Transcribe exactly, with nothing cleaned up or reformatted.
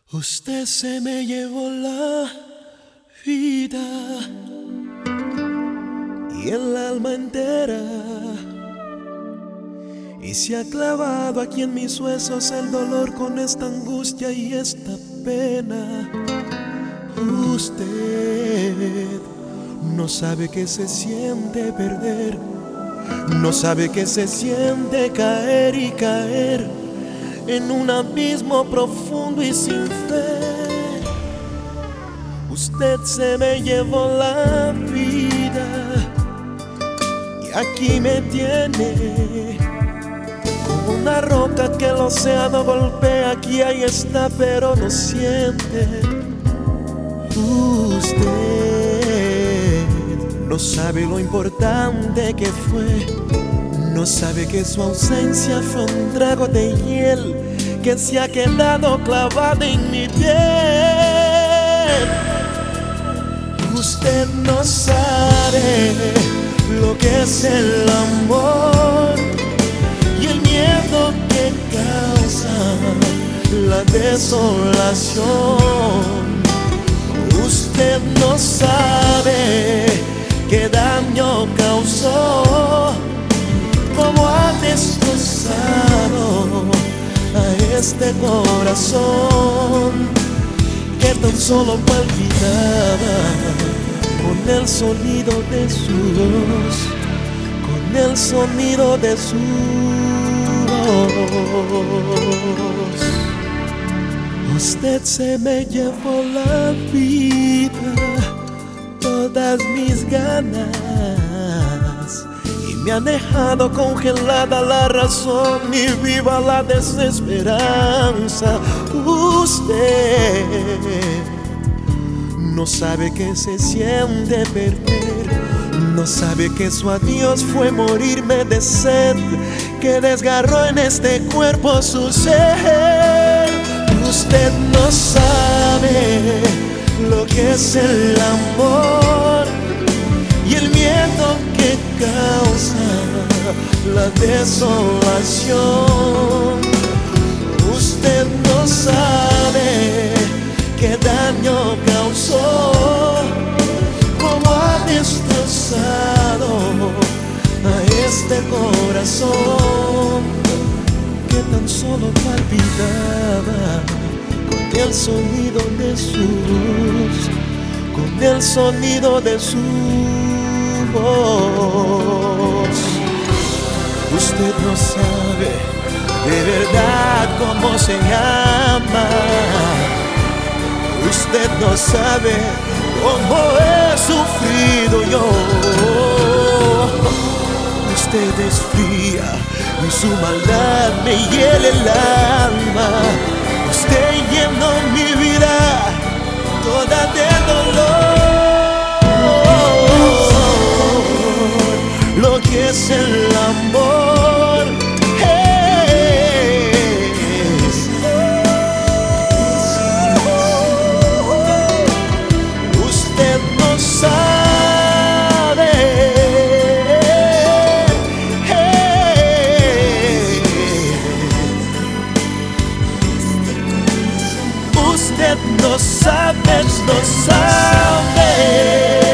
Usted se me llevó la vida y el alma entera, y se ha clavado aquí en mis huesos el dolor con esta angustia y esta pena. Usted no sabe que se siente perder, no sabe que se siente caer y caer en un abismo profundo y sin fe. Usted se me llevó la vida y aquí me tiene como una roca que el océano golpea. Aquí ahí está, pero no siente. Usted no sabe lo importante que fue, no sabe que su ausencia fue un trago de hiel que se ha quedado clavado en mi piel. Usted no sabe lo que es el amor y el miedo que causa la desolación. Usted no sabe qué daño causó, cómo ha destrozado a este corazón que tan solo palpitaba con el sonido de su voz, con el sonido de su voz. Usted se me llevó la vida, todas mis ganas, y me ha dejado congelada la razón y viva la desesperanza. Usted no sabe que se siente perder, no sabe que su adiós fue morirme de sed, que desgarró en este cuerpo su ser. Usted no sabe lo que es el amor y el miedo que causa la desolación. Usted no sabe qué daño causó, cómo ha destrozado a este corazón que tan solo palpitaba con el sonido de su voz, con el sonido de su voz. Usted no sabe de verdad cómo se llama, usted no sabe cómo he sufrido yo. Usted es fría y su maldad me hiela el alma. Usted llenó mi vida toda de dolor. Lo que es el amor es. Usted no sabe. Usted no sabe, no sabe.